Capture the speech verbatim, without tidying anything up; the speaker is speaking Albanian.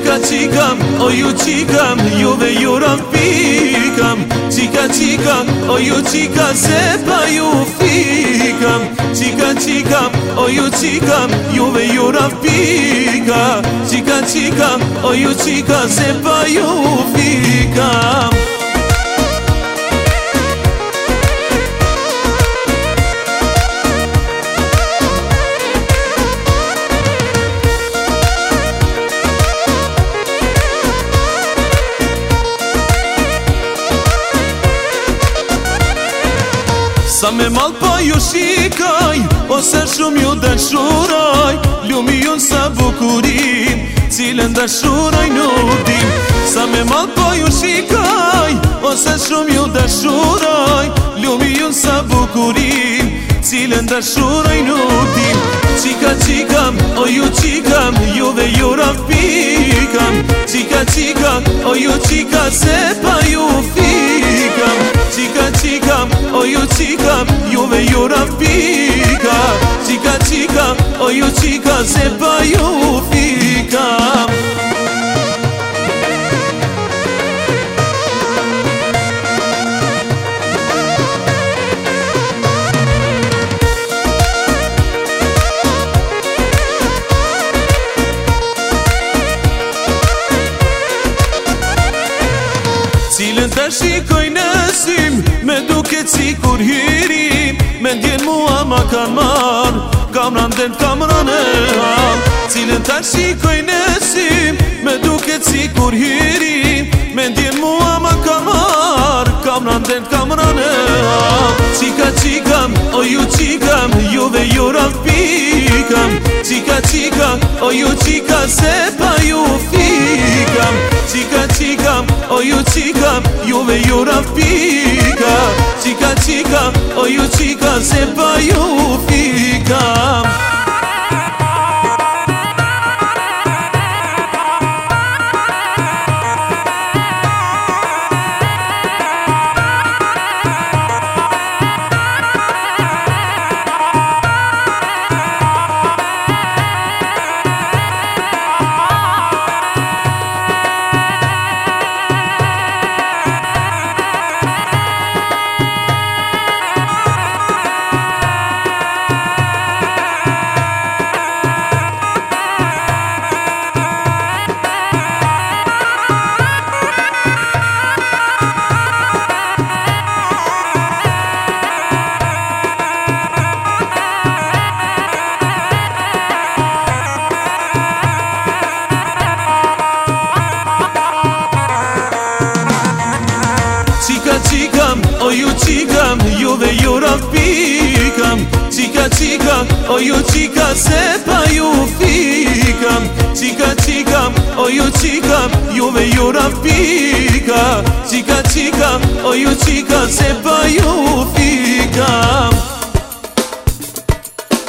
Qika qikam, o ju qikam, juve ju rampikam. Qika qika, o ju qika, se pa ju fikam. Qika qikam, o ju qikam, juve ju rampika. Qika qika, o ju qika, se pa ju fikam. Sa me mal po ju shikaj, ose shumë ju dashuraj. Lumi ju sa bukurin, cilën dashuraj nuk dim. Sa me mal po ju shikaj, ose shumë ju dashuraj. Lumi ju sa bukurin, cilën dashuraj nuk dim. Qika qikam, o ju qikam, juve ju rampikam. Qika qika, o ju qika, se pa ju fikam. Qika qikam, o ju qikam, juve ju rampika. Qika qika, o ju qika, se pa ju fikam. Cilën të shikoj në sym, me duket si kur hirim. Me ndjen mua ma kan marr, kamran den kamran e hall. Cilën të shikoj në sym, me duket si kur hirim. Me ndjen mua ma kan marr, kamran den kamran e hall. Qika qikam, o ju qikam, juve ju rampikam. Qika qika, o ju qika, se pa ju fikam. Qika qikam, o ju qikam, juve ju rampika. Qika qika, o ju qika, se pa ju fikam. Qika qikam, o ju qikam, juve ju rampikam. Qika qika, o ju qika, se pa ju fikam. Qika qikam, o ju qikam, juve ju rampika. Qika qika, o ju qika, se pa ju fikam.